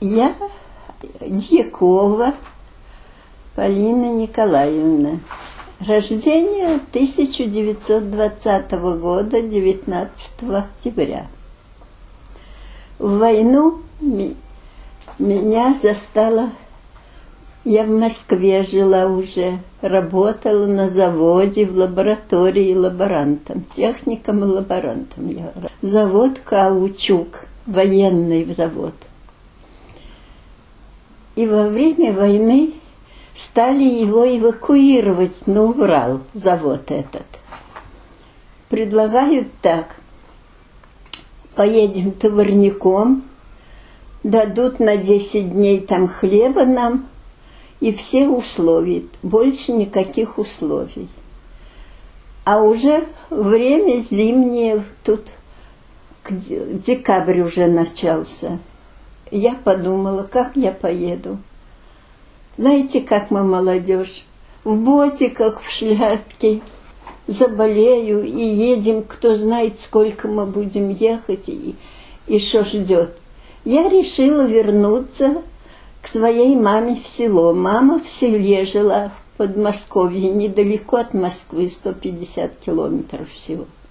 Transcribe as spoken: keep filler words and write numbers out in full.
Я Дьякова Полина Николаевна. Рождение тысяча девятьсот двадцатого года, девятнадцатого октября. В войну меня застала, я в Москве жила уже, работала на заводе, в лаборатории лаборантом, техником и лаборантом. Я. Завод «Каучук», военный завод. И во время войны стали его эвакуировать на Урал, завод этот. Предлагают так: поедем товарником, дадут на десять дней там хлеба нам, и все условия, больше никаких условий. А уже время зимнее, тут декабрь уже начался. Я подумала, как я поеду. Знаете, как мы, молодежь, в ботиках, в шляпке, заболею и едем, кто знает, сколько мы будем ехать и, и что ждет. Я решила вернуться к своей маме в село. Мама в селе жила, в Подмосковье, недалеко от Москвы, сто пятьдесят километров всего.